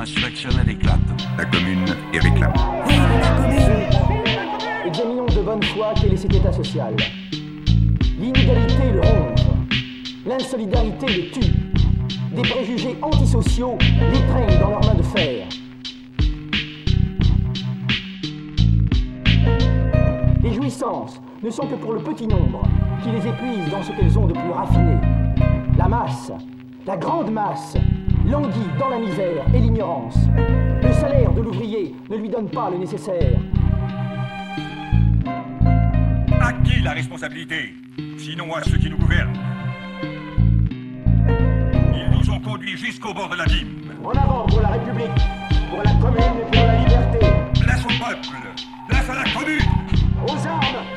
insurrectionnelle éclate. La commune est réclamée. Vive la commune! Examinons de bonne foi quel est cet état social. L'inégalité le ronge, l'insolidarité le tue, des préjugés antisociaux l'étreignent dans leurs mains de fer. Les jouissances ne sont que pour le petit nombre qui les épuise dans ce qu'elles ont de plus raffiné. La masse, la grande masse, languit dans la misère et l'ignorance. Le salaire de l'ouvrier ne lui donne pas le nécessaire. À qui la responsabilité? Sinon à ceux qui nous gouvernent. Ils nous ont conduits jusqu'au bord de l'abîme. En avant pour la République, pour la commune et pour la liberté. Place au peuple, place à la commune. Aux armes!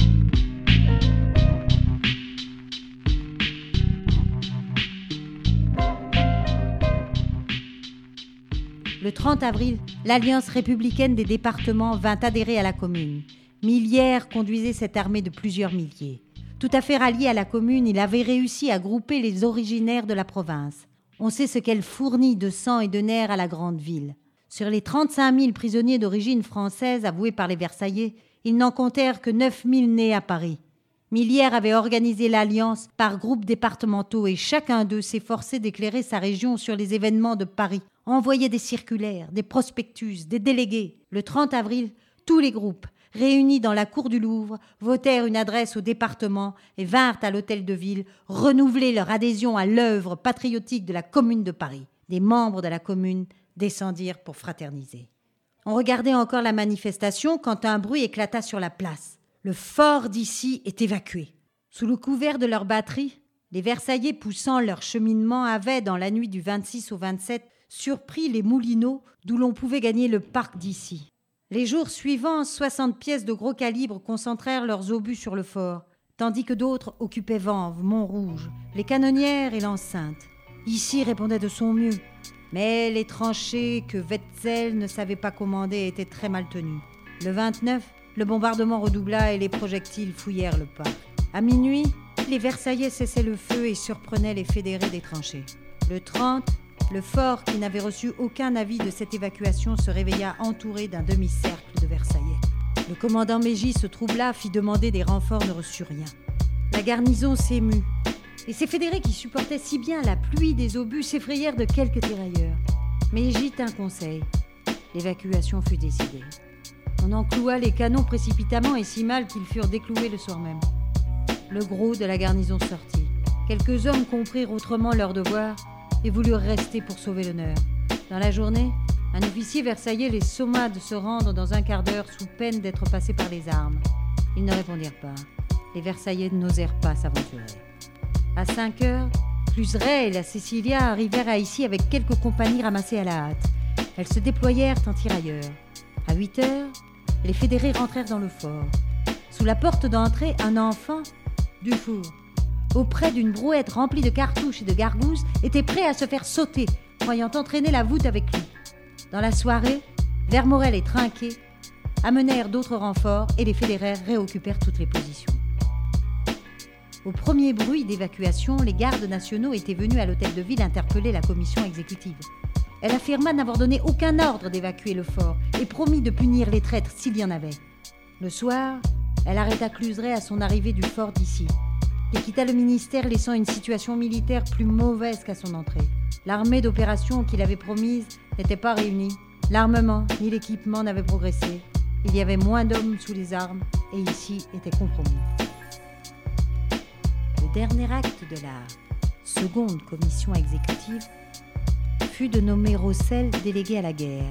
Le 30 avril, l'Alliance républicaine des départements vint adhérer à la commune. Millière conduisait cette armée de plusieurs milliers. Tout à fait rallié à la commune, il avait réussi à grouper les originaires de la province. On sait ce qu'elle fournit de sang et de nerfs à la grande ville. Sur les 35 000 prisonniers d'origine française avoués par les Versaillais, ils n'en comptèrent que 9 000 nés à Paris. Millière avait organisé l'Alliance par groupes départementaux et chacun d'eux s'efforçait d'éclairer sa région sur les événements de Paris, envoyait des circulaires, des prospectus, des délégués. Le 30 avril, tous les groupes, réunis dans la cour du Louvre, votèrent une adresse au département et vinrent à l'hôtel de ville renouveler leur adhésion à l'œuvre patriotique de la Commune de Paris. Des membres de la Commune descendirent pour fraterniser. On regardait encore la manifestation quand un bruit éclata sur la place. Le fort d'Issy est évacué. Sous le couvert de leur batterie, les Versaillais poussant leur cheminement avaient, dans la nuit du 26 au 27, surpris les moulineaux d'où l'on pouvait gagner le parc d'Issy. Les jours suivants, 60 pièces de gros calibre concentrèrent leurs obus sur le fort, tandis que d'autres occupaient Vanves, Montrouge, les canonnières et l'enceinte. Issy répondait de son mieux, mais les tranchées que Wetzel ne savait pas commander étaient très mal tenues. Le 29, le bombardement redoubla et les projectiles fouillèrent le parc. À minuit, les Versaillais cessaient le feu et surprenaient les fédérés des tranchées. Le 30, le fort, qui n'avait reçu aucun avis de cette évacuation, se réveilla entouré d'un demi-cercle de Versaillais. Le commandant Mégy se troubla, fit demander des renforts, ne reçut rien. La garnison s'émut, et ces fédérés qui supportaient si bien la pluie des obus s'effrayèrent de quelques tirailleurs. Mégy tint conseil. L'évacuation fut décidée. On encloua les canons précipitamment et si mal qu'ils furent décloués le soir même. Le gros de la garnison sortit. Quelques hommes comprirent autrement leur devoir et voulurent rester pour sauver l'honneur. Dans la journée, un officier versaillais les somma de se rendre dans un quart d'heure sous peine d'être passés par les armes. Ils ne répondirent pas. Les Versaillais n'osèrent pas s'aventurer. À 5 heures, Cluseret et la Cecilia arrivèrent à Issy avec quelques compagnies ramassées à la hâte. Elles se déployèrent en tirailleurs. À 8 heures, les fédérés rentrèrent dans le fort. Sous la porte d'entrée, un enfant, Dufour, auprès d'une brouette remplie de cartouches et de gargousses, était prêt à se faire sauter, croyant entraîner la voûte avec lui. Dans la soirée, Vermorel et Trinquet amenèrent d'autres renforts et les fédérés réoccupèrent toutes les positions. Au premier bruit d'évacuation, les gardes nationaux étaient venus à l'hôtel de ville interpeller la commission exécutive. Elle affirma n'avoir donné aucun ordre d'évacuer le fort et promit de punir les traîtres s'il y en avait. Le soir, elle arrêta Cluseret à son arrivée du fort d'Issy et quitta le ministère laissant une situation militaire plus mauvaise qu'à son entrée. L'armée d'opération qu'il avait promise n'était pas réunie. L'armement ni l'équipement n'avaient progressé. Il y avait moins d'hommes sous les armes et Issy était compromis. Le dernier acte de la seconde commission exécutive fut de nommer Rossel délégué à la guerre.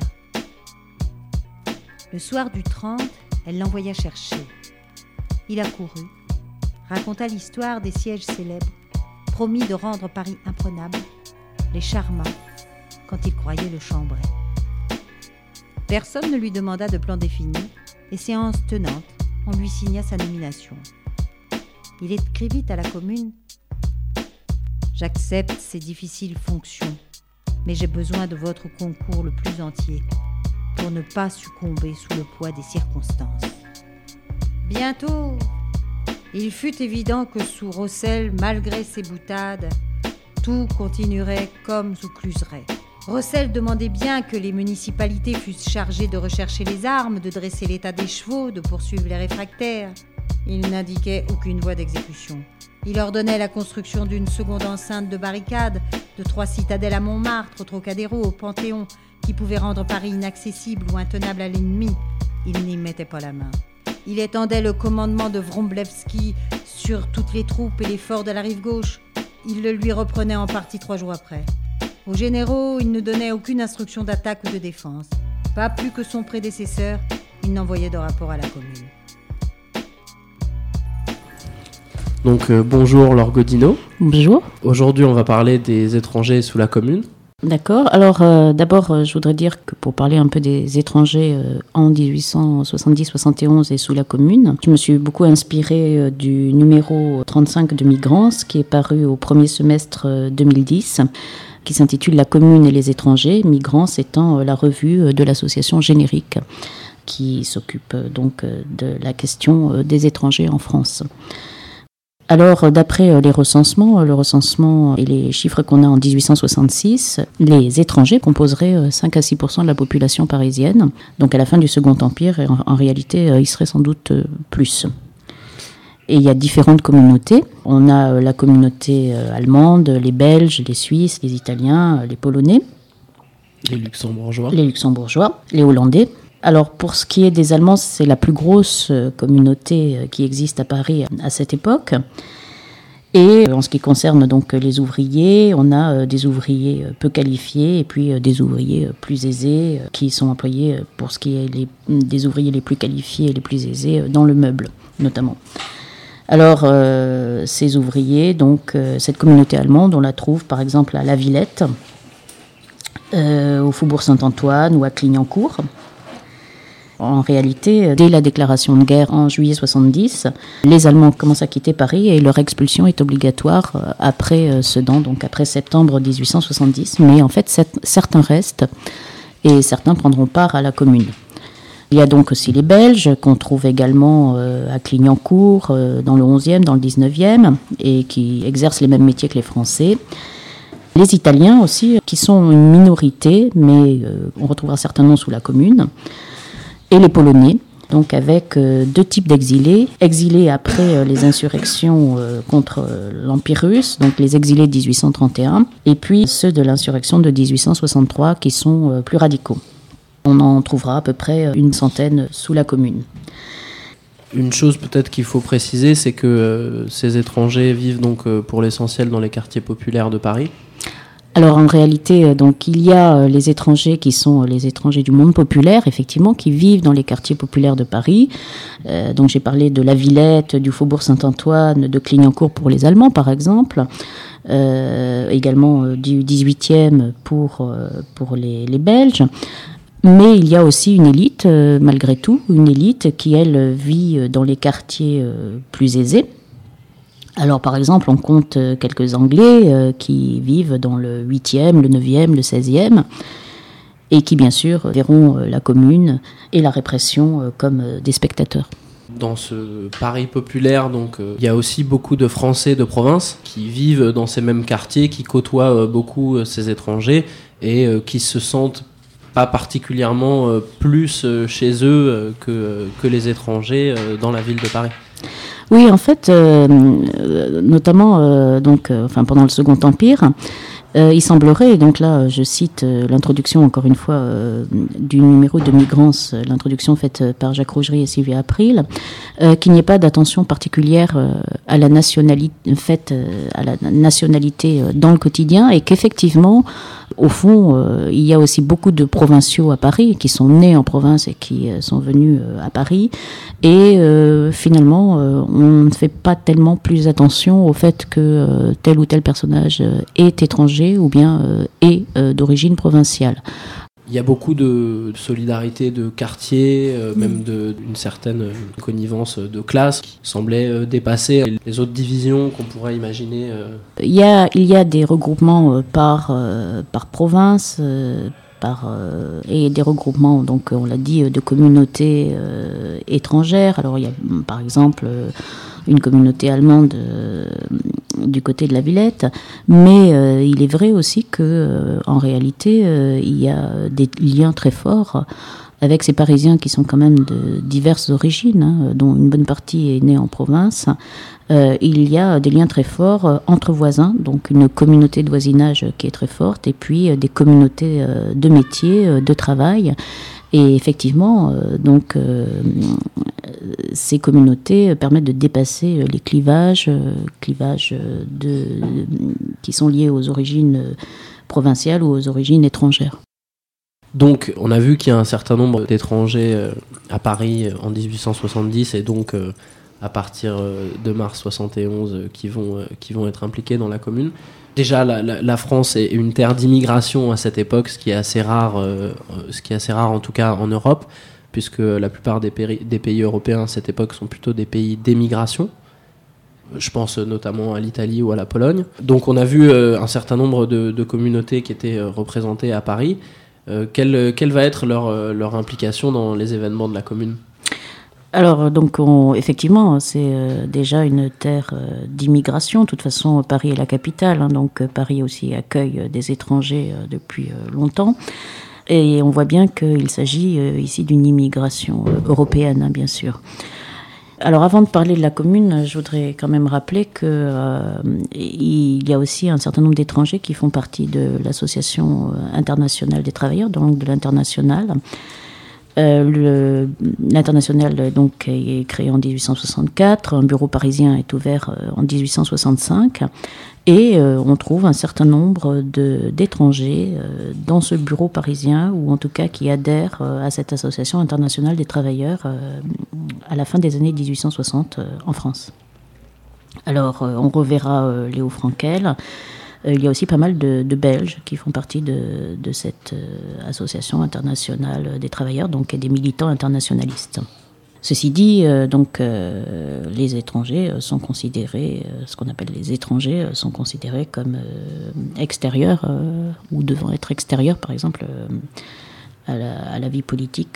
Le soir du 30, elle l'envoya chercher. Il accourut, raconta l'histoire des sièges célèbres, promit de rendre Paris imprenable, les charma quand il croyait le chambrer. Personne ne lui demanda de plan défini, et séance tenante, on lui signa sa nomination. Il écrivit à la commune « J'accepte ces difficiles fonctions, mais j'ai besoin de votre concours le plus entier pour ne pas succomber sous le poids des circonstances. » Bientôt, il fut évident que sous Rossel, malgré ses boutades, tout continuerait comme sous Cluseret. Rossel demandait bien que les municipalités fussent chargées de rechercher les armes, de dresser l'état des chevaux, de poursuivre les réfractaires. Il n'indiquait aucune voie d'exécution. Il ordonnait la construction d'une seconde enceinte de barricades, de 3 citadelles à Montmartre, au Trocadéro, au Panthéon, qui pouvaient rendre Paris inaccessible ou intenable à l'ennemi. Il n'y mettait pas la main. Il étendait le commandement de Wromblewski sur toutes les troupes et les forts de la rive gauche. Il le lui reprenait en partie 3 jours après. Aux généraux, il ne donnait aucune instruction d'attaque ou de défense. Pas plus que son prédécesseur, il n'envoyait de rapport à la commune. Donc bonjour Laure Godino. Bonjour. Aujourd'hui on va parler des étrangers sous la Commune. D'accord. Alors d'abord je voudrais dire que pour parler un peu des étrangers en 1870-71 et sous la Commune, je me suis beaucoup inspirée du numéro 35 de Migrance qui est paru au premier semestre 2010, qui s'intitule La Commune et les étrangers, Migrance étant la revue de l'association Générique qui s'occupe donc de la question des étrangers en France. Alors, d'après les recensements, le recensement et les chiffres qu'on a en 1866, les étrangers composeraient 5 à 6% de la population parisienne. Donc, à la fin du Second Empire, en réalité, ils seraient sans doute plus. Et il y a différentes communautés. On a la communauté allemande, les Belges, les Suisses, les Italiens, les Polonais. Les Luxembourgeois. Les Luxembourgeois, les Hollandais. Alors, pour ce qui est des Allemands, c'est la plus grosse communauté qui existe à Paris à cette époque. Et en ce qui concerne donc les ouvriers, on a des ouvriers peu qualifiés et puis des ouvriers plus aisés qui sont employés pour ce qui est des ouvriers les plus qualifiés et les plus aisés dans le meuble, notamment. Alors, ces ouvriers, donc cette communauté allemande, on la trouve par exemple à La Villette, au Faubourg Saint-Antoine ou à Clignancourt. En réalité, dès la déclaration de guerre en juillet 70, les Allemands commencent à quitter Paris et leur expulsion est obligatoire après Sedan, donc après septembre 1870. Mais en fait, certains restent et certains prendront part à la Commune. Il y a donc aussi les Belges qu'on trouve également à Clignancourt, dans le 11e, dans le 19e, et qui exercent les mêmes métiers que les Français. Les Italiens aussi, qui sont une minorité, mais on retrouvera certains noms sous la Commune. Et les Polonais, donc avec 2 types d'exilés. Exilés après les insurrections contre l'Empire russe, donc les exilés de 1831, et puis ceux de l'insurrection de 1863 qui sont plus radicaux. On en trouvera à peu près 100 sous la Commune. Une chose peut-être qu'il faut préciser, c'est que ces étrangers vivent donc pour l'essentiel dans les quartiers populaires de Paris. Alors en réalité, donc il y a les étrangers qui sont les étrangers du monde populaire, effectivement, qui vivent dans les quartiers populaires de Paris. Donc j'ai parlé de La Villette, du Faubourg Saint-Antoine, de Clignancourt pour les Allemands, par exemple. Également du 18e pour les Belges. Mais il y a aussi une élite, malgré tout, une élite qui, elle, vit dans les quartiers plus aisés. Alors, par exemple, on compte quelques Anglais qui vivent dans le 8e, le 9e, le 16e, et qui, bien sûr, verront la Commune et la répression comme des spectateurs. Dans ce Paris populaire, donc, il y a aussi beaucoup de Français de province qui vivent dans ces mêmes quartiers, qui côtoient beaucoup ces étrangers et qui se sentent pas particulièrement plus chez eux que les étrangers dans la ville de Paris. Oui, en fait, notamment pendant le Second Empire, il semblerait, et donc là je cite l'introduction encore une fois du numéro de Migrance, l'introduction faite par Jacques Rougerie et Sylvia April, qu'il n'y ait pas d'attention particulière à la nationalité dans le quotidien, et qu'effectivement, au fond, il y a aussi beaucoup de provinciaux à Paris qui sont nés en province et qui sont venus à Paris. Et finalement, on ne fait pas tellement plus attention au fait que tel ou tel personnage est étranger ou bien est d'origine provinciale. Il y a beaucoup de solidarité de quartier, même d'une certaine connivence de classe qui semblait dépasser les autres divisions qu'on pourrait imaginer. Il y a des regroupements par province, et des regroupements, donc on l'a dit, de communautés étrangères. Alors il y a par exemple une communauté allemande du côté de la Villette, mais il est vrai aussi que en réalité il y a des liens très forts avec ces Parisiens qui sont quand même de diverses origines, hein, dont une bonne partie est née en province. Il y a des liens très forts entre voisins, donc une communauté de voisinage qui est très forte, et puis des communautés de métiers, de travail. Et effectivement, ces communautés permettent de dépasser les clivages qui sont liés aux origines provinciales ou aux origines étrangères. Donc, on a vu qu'il y a un certain nombre d'étrangers à Paris en 1870 et donc à partir de mars 71 qui vont être impliqués dans la Commune. Déjà, la France est une terre d'immigration à cette époque, ce qui est assez rare en tout cas en Europe, puisque la plupart des pays européens à cette époque sont plutôt des pays d'émigration. Je pense notamment à l'Italie ou à la Pologne. Donc on a vu un certain nombre de communautés qui étaient représentées à Paris. Quelle va être leur implication dans les événements de la Commune ? Alors, donc, effectivement, c'est déjà une terre d'immigration. De toute façon, Paris est la capitale, hein, donc Paris aussi accueille des étrangers depuis longtemps. Et on voit bien qu'il s'agit ici d'une immigration européenne, hein, bien sûr. Alors, avant de parler de la Commune, je voudrais quand même rappeler qu'il y a aussi un certain nombre d'étrangers qui font partie de l'Association internationale des travailleurs, donc de l'Internationale. L'Internationale donc est créé en 1864, un bureau parisien est ouvert en 1865 et on trouve un certain nombre d'étrangers dans ce bureau parisien, ou en tout cas qui adhèrent à cette Association internationale des travailleurs à la fin des années 1860 en France. Alors on reverra Léo Frankel. Il y a aussi pas mal de Belges qui font partie de cette association internationale des travailleurs, donc et des militants internationalistes. Ceci dit, les étrangers sont considérés, ce qu'on appelle les étrangers, sont considérés comme extérieurs ou devant être extérieurs, par exemple, à la vie politique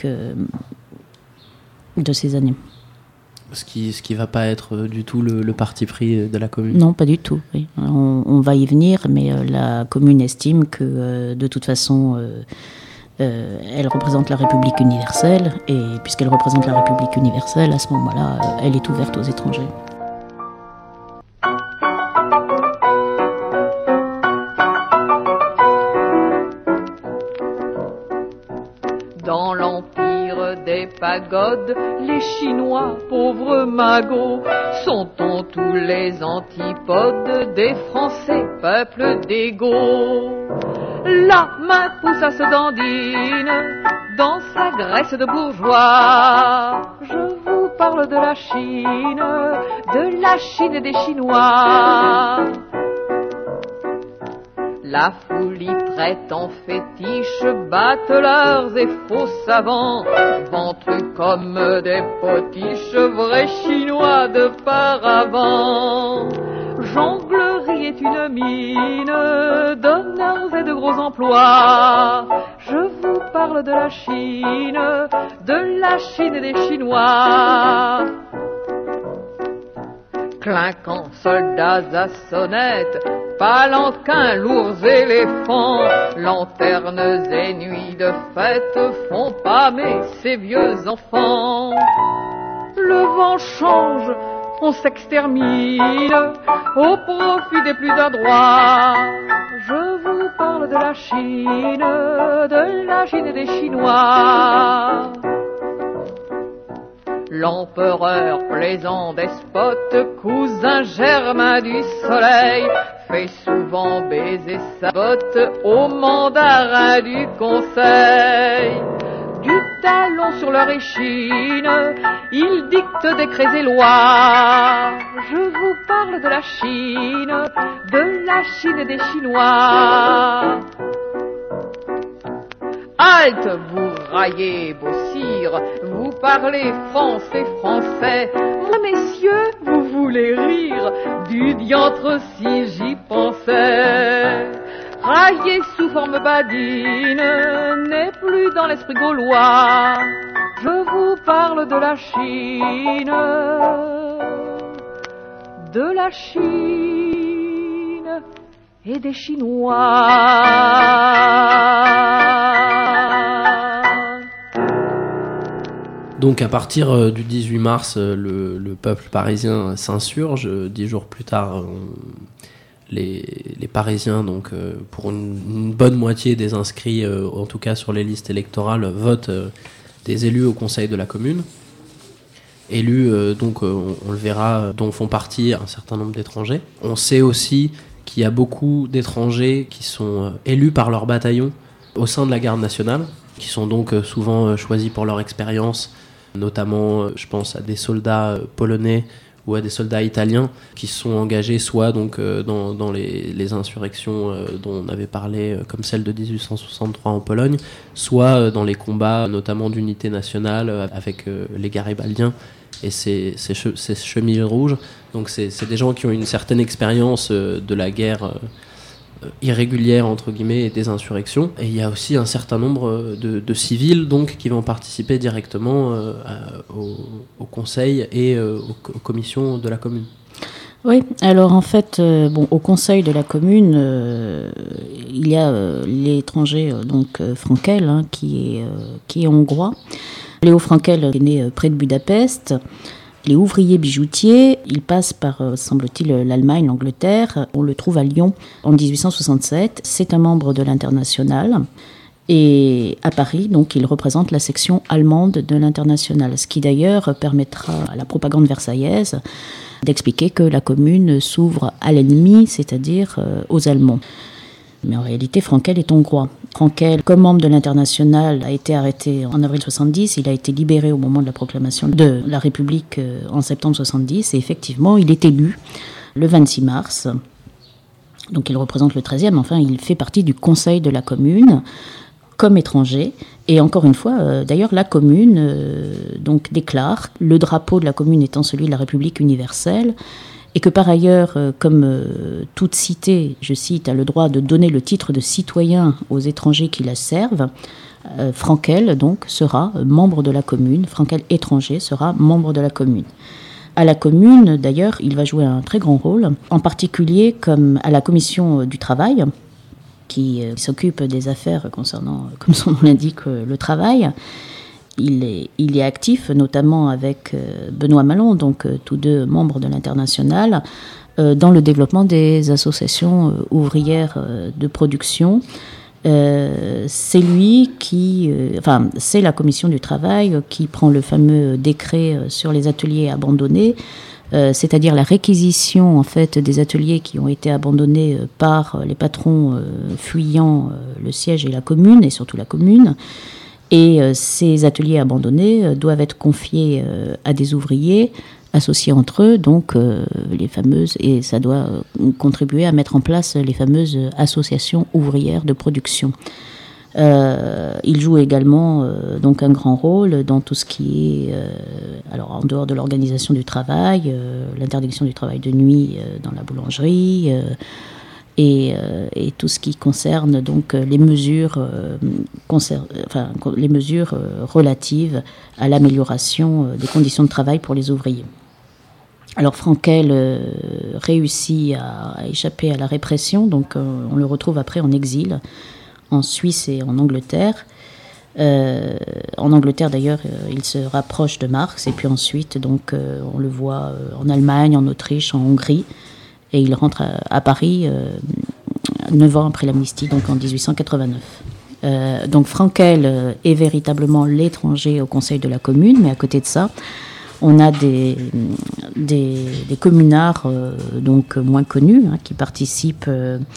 de ces années. Ce qui va pas être du tout le parti pris de la Commune. Non, pas du tout. Oui. On va y venir, mais la Commune estime que de toute façon, elle représente la République universelle, et puisqu'elle représente la République universelle, à ce moment-là, elle est ouverte aux étrangers. Dans l'empire des pagodes, les Chinois, pauvres magots, sont en tous les antipodes des Français, peuple d'égaux. La main pousse à ce dandine dans sa graisse de bourgeois. Je vous parle de la Chine et des Chinois. La foule y prête en fétiche, bateleurs et faux savants, ventrus comme des potiches, vrais Chinois de paravent. Jonglerie est une mine d'honneurs et de gros emplois. Je vous parle de la Chine et des Chinois. Clinquant soldats à sonnette, palanquins, lourds éléphants, lanternes et nuits de fête font pâmer ces vieux enfants. Le vent change, on s'extermine au profit des plus adroits. Je vous parle de la Chine et des Chinois. L'empereur plaisant despote, cousin germain du soleil, fait souvent baiser sa botte au mandarin du conseil. Du talon sur leur échine, il dicte décrets et lois. Je vous parle de la Chine et des Chinois. Halte, vous raillez, beaux sires, vous parlez français. Messieurs, vous voulez rire du diantre si j'y pensais. Railler sous forme badine n'est plus dans l'esprit gaulois. Je vous parle de la Chine et des Chinois. Donc à partir du 18 mars, le peuple parisien s'insurge. 10 jours plus tard, les Parisiens, donc pour une bonne moitié des inscrits, en tout cas sur les listes électorales, votent des élus au Conseil de la Commune. Élus, donc on le verra, dont font partie un certain nombre d'étrangers. On sait aussi qu'il y a beaucoup d'étrangers qui sont élus par leur bataillon au sein de la garde nationale, qui sont donc souvent choisis pour leur expérience, notamment je pense à des soldats polonais ou à des soldats italiens qui sont engagés soit donc dans les insurrections dont on avait parlé, comme celle de 1863 en Pologne, soit dans les combats notamment d'unité nationale avec les garibaldiens et ces chemises rouges. Donc c'est des gens qui ont une certaine expérience de la guerre irrégulière entre guillemets et des insurrections. Et il y a aussi un certain nombre de civils donc qui vont participer directement au conseil et aux commissions de la commune. Oui, alors en fait, au conseil de la commune, il y a l'étranger Frankel, qui est hongrois. Léo Frankel est né près de Budapest. Il est ouvrier bijoutier, il passe par, semble-t-il, l'Allemagne, l'Angleterre. On le trouve à Lyon en 1867. C'est un membre de l'Internationale. Et à Paris, donc, il représente la section allemande de l'Internationale, ce qui d'ailleurs permettra à la propagande versaillaise d'expliquer que la commune s'ouvre à l'ennemi, c'est-à-dire aux Allemands. Mais en réalité, Frankel est hongrois. Frankel, comme membre de l'Internationale, a été arrêté en avril 70. Il a été libéré au moment de la proclamation de la République en septembre 70. Et effectivement, il est élu le 26 mars. Donc il représente le 13e. Enfin, il fait partie du conseil de la commune comme étranger. Et encore une fois, d'ailleurs, la commune donc déclare, le drapeau de la commune étant celui de la République universelle, et que par ailleurs, comme toute cité, je cite, a le droit de donner le titre de citoyen aux étrangers qui la servent, Frankel, donc, sera membre de la commune. Frankel étranger sera membre de la commune. À la commune, d'ailleurs, il va jouer un très grand rôle, en particulier comme à la commission du travail, qui s'occupe des affaires concernant, comme son nom l'indique, le travail. Il est actif, notamment avec Benoît Malon, donc tous deux membres de l'Internationale, dans le développement des associations ouvrières de production. C'est lui c'est la commission du travail qui prend le fameux décret sur les ateliers abandonnés, c'est-à-dire la réquisition en fait des ateliers qui ont été abandonnés par les patrons fuyant le siège et la commune, et surtout la commune. Et ces ateliers abandonnés doivent être confiés à des ouvriers associés entre eux, donc les fameuses, et ça doit contribuer à mettre en place les fameuses associations ouvrières de production. Il joue également donc un grand rôle dans tout ce qui est, alors en dehors de l'organisation du travail, l'interdiction du travail de nuit dans la boulangerie, et tout ce qui concerne donc les mesures relatives à l'amélioration des conditions de travail pour les ouvriers. Alors Frankel réussit à échapper à la répression, donc on le retrouve après en exil en Suisse et en Angleterre. En Angleterre d'ailleurs, il se rapproche de Marx, et puis ensuite donc on le voit en Allemagne, en Autriche, en Hongrie. Et il rentre à Paris 9 ans après l'amnistie, donc en 1889. Donc Frankel est véritablement l'étranger au conseil de la commune, mais à côté de ça, on a des communards donc moins connus qui participent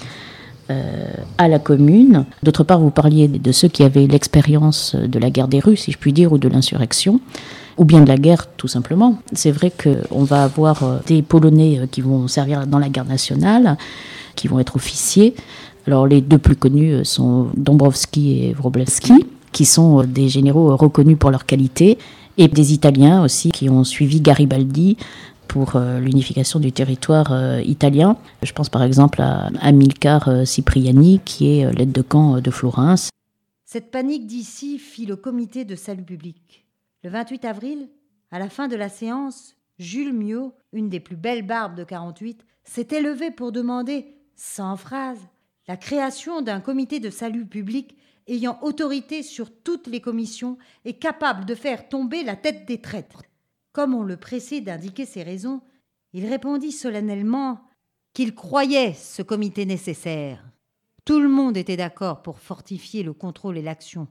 à la commune. D'autre part, vous parliez de ceux qui avaient l'expérience de la guerre des rues, si je puis dire, ou de l'insurrection, ou bien de la guerre, tout simplement. C'est vrai qu'on va avoir des Polonais qui vont servir dans la garde nationale, qui vont être officiers. Alors, les deux plus connus sont Dąbrowski et Wróblewski, qui sont des généraux reconnus pour leur qualité, et des Italiens aussi, qui ont suivi Garibaldi pour l'unification du territoire italien. Je pense par exemple à Amilcar Cipriani, qui est l'aide de camp de Florence. Cette panique d'ici fit le comité de salut public. Le 28 avril, à la fin de la séance, Jules Miot, une des plus belles barbes de 48, s'était levé pour demander Sans phrase, la création d'un comité de salut public ayant autorité sur toutes les commissions est capable de faire tomber la tête des traîtres. Comme on le pressait d'indiquer ses raisons, il répondit solennellement qu'il croyait ce comité nécessaire. Tout le monde était d'accord pour fortifier le contrôle et l'action.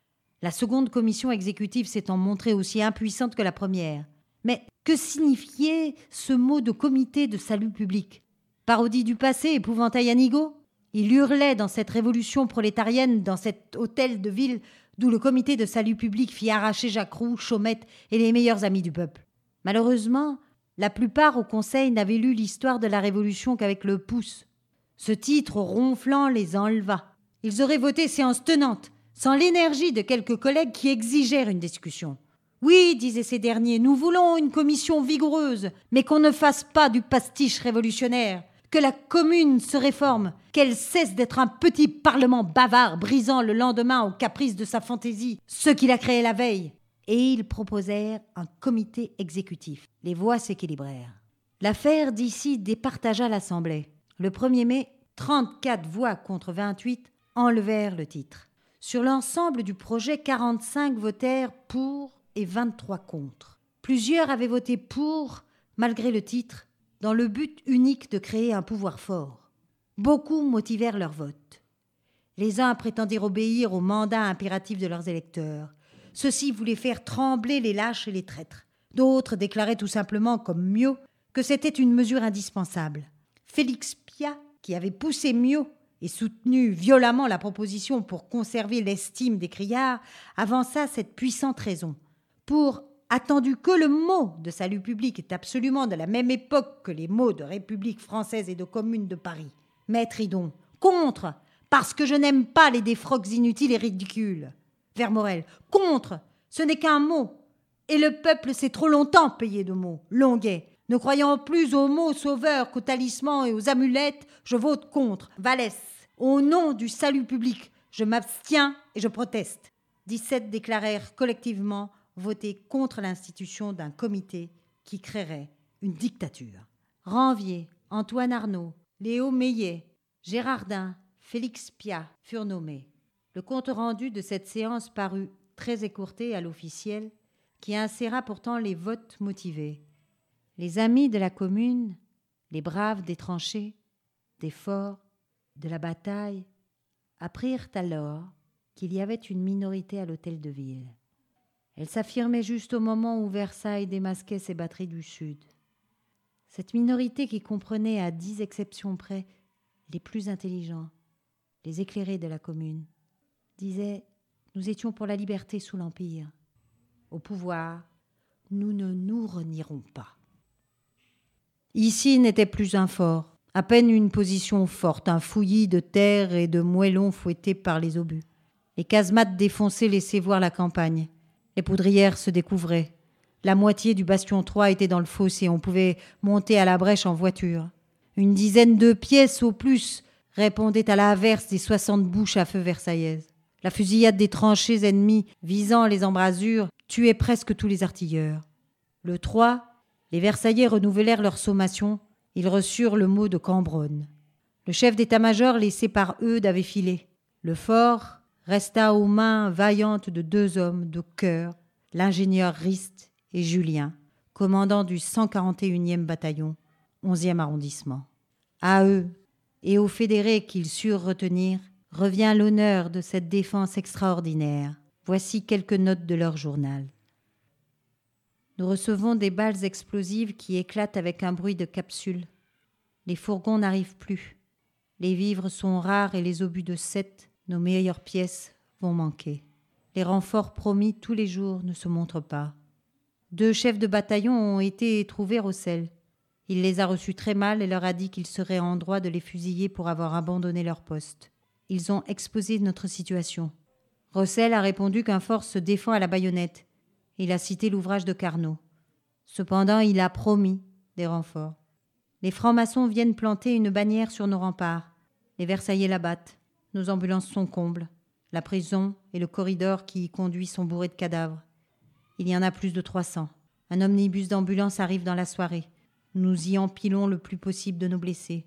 La seconde commission exécutive s'étant montrée aussi impuissante que la première. Mais que signifiait ce mot de comité de salut public? Parodie du passé, épouvantail à nigo? Il hurlait dans cette révolution prolétarienne, dans cet hôtel de ville d'où le comité de salut public fit arracher Jacques Roux, Chaumette et les meilleurs amis du peuple. Malheureusement, la plupart au Conseil n'avaient lu l'histoire de la Révolution qu'avec le pouce. Ce titre ronflant les enleva. Ils auraient voté séance tenante, sans l'énergie de quelques collègues qui exigèrent une discussion. Oui, disaient ces derniers, nous voulons une commission vigoureuse, mais qu'on ne fasse pas du pastiche révolutionnaire, que la commune se réforme, qu'elle cesse d'être un petit parlement bavard brisant le lendemain aux caprices de sa fantaisie, ceux qui l'a créé la veille. Et ils proposèrent un comité exécutif. Les voix s'équilibrèrent. L'affaire d'ici départagea l'Assemblée. Le 1er mai, 34 voix contre 28 enlevèrent le titre. Sur l'ensemble du projet, 45 votèrent pour et 23 contre. Plusieurs avaient voté pour, malgré le titre, dans le but unique de créer un pouvoir fort. Beaucoup motivèrent leur vote. Les uns prétendirent obéir au mandat impératif de leurs électeurs. Ceux-ci voulaient faire trembler les lâches et les traîtres. D'autres déclaraient tout simplement, comme Miot, que c'était une mesure indispensable. Félix Piat, qui avait poussé Miot et soutenu violemment la proposition pour conserver l'estime des criards, avança cette puissante raison. Pour, attendu que le mot de salut public est absolument de la même époque que les mots de République française et de Commune de Paris. Maître Hidon, contre, parce que je n'aime pas les défroques inutiles et ridicules. Vermorel, contre, ce n'est qu'un mot. Et le peuple s'est trop longtemps payé de mots. Longuet, ne croyant plus aux mots sauveurs qu'aux talismans et aux amulettes, je vote contre. Vallès, au nom du salut public, je m'abstiens et je proteste. 17 déclarèrent collectivement voter contre l'institution d'un comité qui créerait une dictature. Ranvier, Antoine Arnaud, Léo Meillet, Gérardin, Félix Piat furent nommés. Le compte-rendu de cette séance parut très écourté à l'officiel, qui inséra pourtant les votes motivés. Les amis de la commune, les braves des tranchées, des forts, de la bataille, apprirent alors qu'il y avait une minorité à l'hôtel de ville. Elle s'affirmait juste au moment où Versailles démasquait ses batteries du Sud. Cette minorité qui comprenait à 10 exceptions près les plus intelligents, les éclairés de la commune, disait « Nous étions pour la liberté sous l'Empire. Au pouvoir, nous ne nous renierons pas. » Ici n'était plus un fort, à peine une position forte, un fouillis de terre et de moellons fouettés par les obus. Les casemates défoncées laissaient voir la campagne. Les poudrières se découvraient. La moitié du bastion 3 était dans le fossé, on pouvait monter à la brèche en voiture. Une dizaine de pièces au plus répondaient à l'averse des 60 bouches à feu versaillaises. La fusillade des tranchées ennemies visant les embrasures tuait presque tous les artilleurs. Le 3, les Versaillais renouvelèrent leur sommation. Ils reçurent le mot de Cambronne. Le chef d'état-major laissé par Eudes avait filé. Le fort resta aux mains vaillantes de 2 hommes de cœur, l'ingénieur Rist et Julien, commandant du 141e bataillon, 11e arrondissement. À eux et aux fédérés qu'ils surent retenir, revient l'honneur de cette défense extraordinaire. Voici quelques notes de leur journal. Nous recevons des balles explosives qui éclatent avec un bruit de capsules. Les fourgons n'arrivent plus. Les vivres sont rares et les obus de 7, nos meilleures pièces, vont manquer. Les renforts promis tous les jours ne se montrent pas. 2 chefs de bataillon ont été trouvés Rossel. Il les a reçus très mal et leur a dit qu'il serait en droit de les fusiller pour avoir abandonné leur poste. Ils ont exposé notre situation. Rossel a répondu qu'un fort se défend à la baïonnette. Il a cité l'ouvrage de Carnot. Cependant, il a promis des renforts. Les francs-maçons viennent planter une bannière sur nos remparts. Les Versaillais la battent. Nos ambulances sont combles. La prison et le corridor qui y conduit sont bourrés de cadavres. Il y en a plus de 300. Un omnibus d'ambulance arrive dans la soirée. Nous y empilons le plus possible de nos blessés.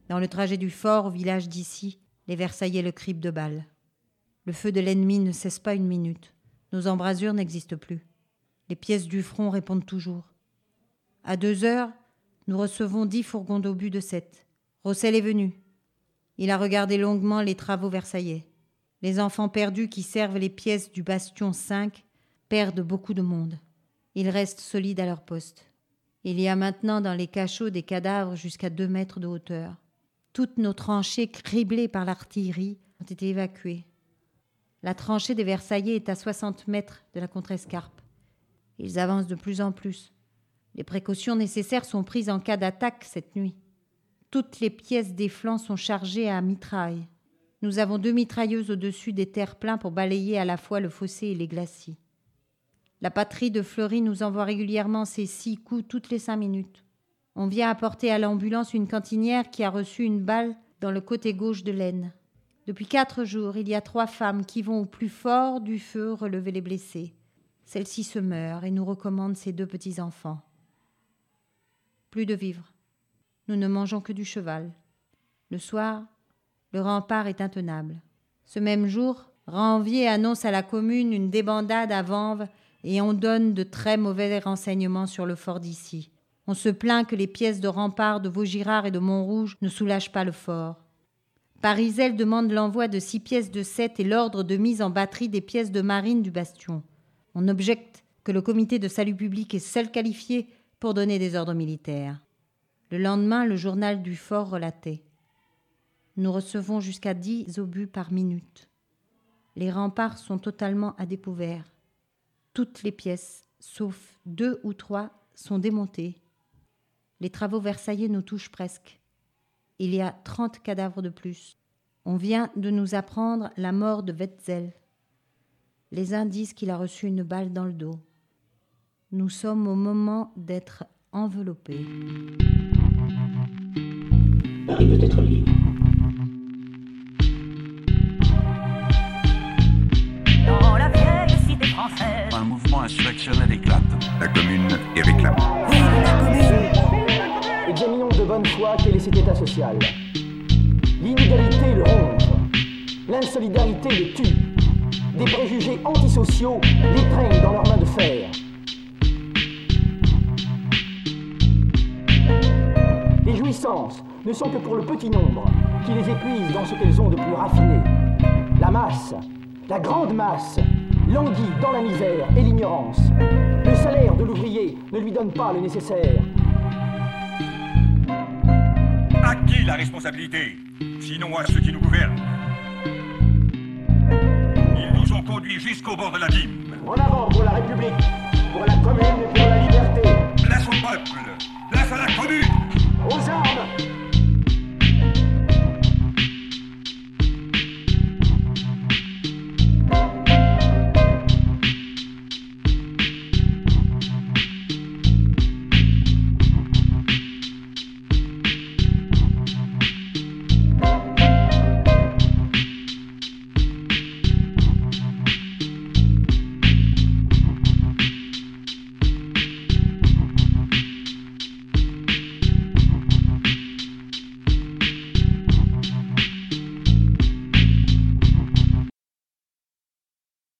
Dans le trajet du fort au village d'ici, les Versaillais le criblent de balles. Le feu de l'ennemi ne cesse pas une minute. Nos embrasures n'existent plus. Les pièces du front répondent toujours. À 2 heures, nous recevons 10 fourgons d'obus de 7. Rossel est venu. Il a regardé longuement les travaux versaillais. Les enfants perdus qui servent les pièces du bastion 5 perdent beaucoup de monde. Ils restent solides à leur poste. Il y a maintenant dans les cachots des cadavres jusqu'à 2 mètres de hauteur. Toutes nos tranchées criblées par l'artillerie ont été évacuées. La tranchée des Versaillais est à 60 mètres de la contrescarpe. Ils avancent de plus en plus. Les précautions nécessaires sont prises en cas d'attaque cette nuit. Toutes les pièces des flancs sont chargées à mitraille. Nous avons 2 mitrailleuses au-dessus des terre-pleins pour balayer à la fois le fossé et les glacis. La patrie de Fleury nous envoie régulièrement ses 6 coups toutes les 5 minutes. On vient apporter à l'ambulance une cantinière qui a reçu une balle dans le côté gauche de l'aine. Depuis 4 jours, il y a 3 femmes qui vont au plus fort du feu relever les blessés. Celle-ci se meurt et nous recommande ses 2 petits-enfants. Plus de vivres. Nous ne mangeons que du cheval. Le soir, le rempart est intenable. Ce même jour, Ranvier annonce à la commune une débandade à Vanves et on donne de très mauvais renseignements sur le fort d'ici. On se plaint que les pièces de rempart de Vaugirard et de Montrouge ne soulagent pas le fort. Parisel demande l'envoi de 6 pièces de 7 et l'ordre de mise en batterie des pièces de marine du bastion. On objecte que le comité de salut public est seul qualifié pour donner des ordres militaires. Le lendemain, le journal du fort relatait. Nous recevons jusqu'à 10 obus par minute. Les remparts sont totalement à découvert. Toutes les pièces, sauf 2 ou 3, sont démontées. Les travaux versaillais nous touchent presque. Il y a 30 cadavres de plus. On vient de nous apprendre la mort de Wetzel. Les uns disent qu'il a reçu une balle dans le dos. Nous sommes au moment d'être enveloppés. Paris peut être libre. Dans la vieille cité française, Un mouvement insurrectionnel éclate. La commune est réclamée. Examinons de bonne foi quel est cet état social. L'inégalité le ronge, l'insolidarité le tue, des préjugés antisociaux l'étreignent dans leurs mains de fer. Les jouissances ne sont que pour le petit nombre qui les épuise dans ce qu'elles ont de plus raffiné. La masse, la grande masse, languit dans la misère et l'ignorance. Le salaire de l'ouvrier ne lui donne pas le nécessaire. À qui la responsabilité? Sinon à ceux qui nous gouvernent. Ils nous ont conduits jusqu'au bord de l'abîme. En avant pour la République, pour la commune et pour la